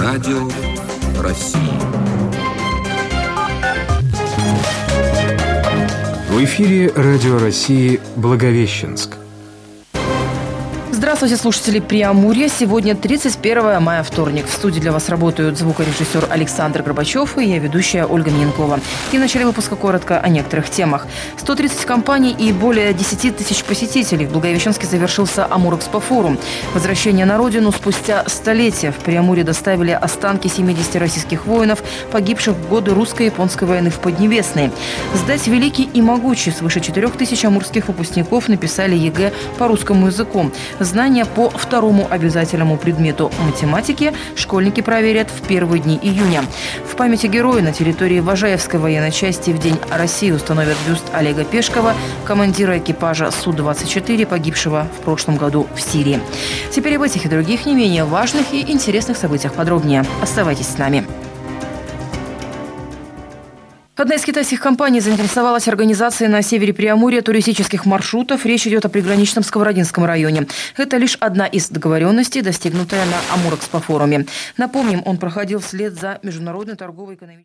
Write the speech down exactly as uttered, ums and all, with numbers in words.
Радио России. В эфире Радио России «Благовещенск». Здравствуйте, слушатели Преамурья. Сегодня тридцать первое мая, вторник. В студии для вас работают звукорежиссер Александр Горбачев и я, ведущая Ольга Миненкова. И в начале выпуска коротко о некоторых темах. сто тридцать компаний и более десять тысяч посетителей. В Благовещенске завершился Амурэкспо-форум. Возвращение на родину спустя столетия. В Преамурье доставили останки семидесяти российских воинов, погибших в годы русско-японской войны в Поднебесной. Сдать великий и могучий. Свыше четырех тысяч амурских выпускников написали ЕГЭ по русскому языку. Знания по второму обязательному предмету математики школьники проверят в первые дни июня. В памяти героя на территории Важаевской военной части в День России установят бюст Олега Пешкова, командира экипажа Су двадцать четыре, погибшего в прошлом году в Сирии. Теперь об этих и других не менее важных и интересных событиях подробнее. Оставайтесь с нами. Одна из китайских компаний заинтересовалась организацией на севере Преамурья туристических маршрутов. Речь идет о приграничном Сковородинском районе. Это лишь одна из договоренностей, достигнутая на Амурэкспо-форуме. Напомним, он проходил вслед за Международной торговой экономической